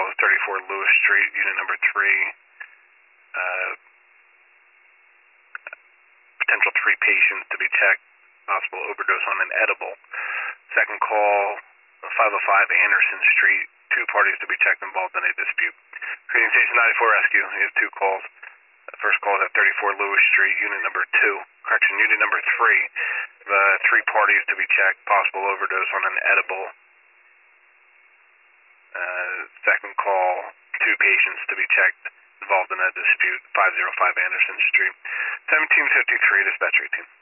34 Lewis Street, unit number 3. Potential 3 patients to be checked, possible overdose on an edible. Second call, 505 Anderson Street, 2 parties to be checked involved in a dispute. Creating Station 94 Rescue, you have 2 calls. The first call is at 34 Lewis Street, unit number 2. Correction, unit number 3. The 3 parties to be checked, possible overdose on an edible. Second call, 2 patients to be checked involved in a dispute, 505 Anderson Street. 1753, dispatcher 18.